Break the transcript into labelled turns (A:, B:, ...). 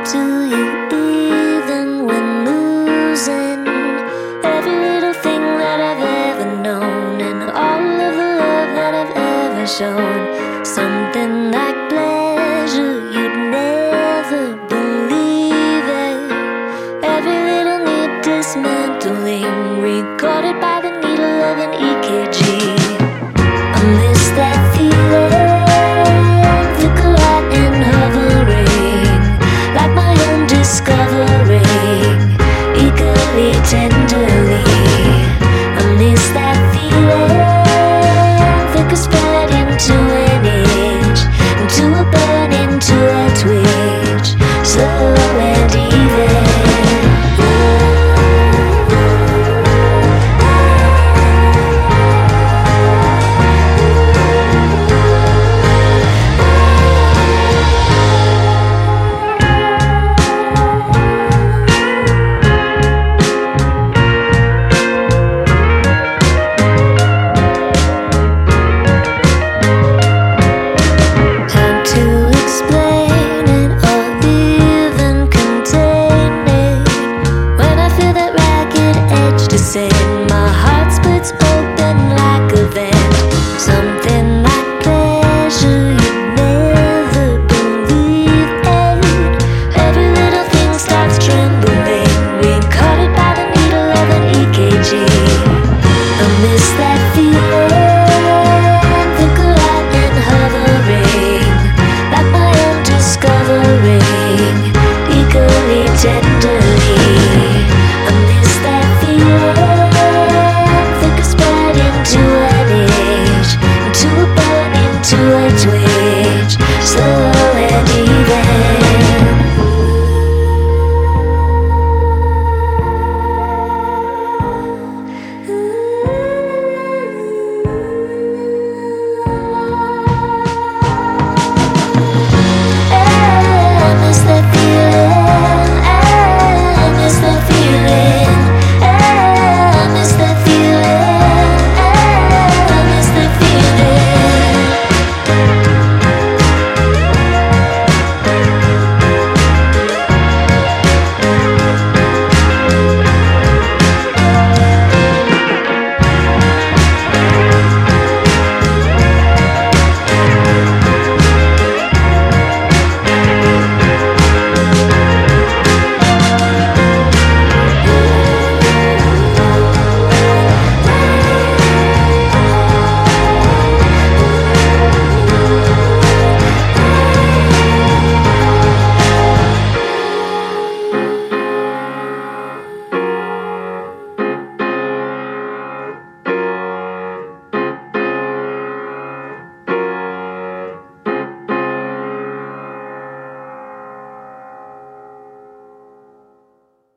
A: to you even when losing every little thing that I've ever known and all of the love that I've ever shown. Something like pleasure, you'd never believe it. Every little need dismantling, recorded by the needle of an EKG. I miss that feeling, flicker hot and hovering, like my own discovering, eagerly, tenderly. I miss that feeling, flicker spread into an itch, into a burn, into a twitch, slow and even. My heart splits open like a vent. Something like pleasure, you'd never believe it. Every little thing starts trembling, recorded by the needle of an EKG. I miss that feeling, flicker out and hovering, like my own discovering, eagerly tender.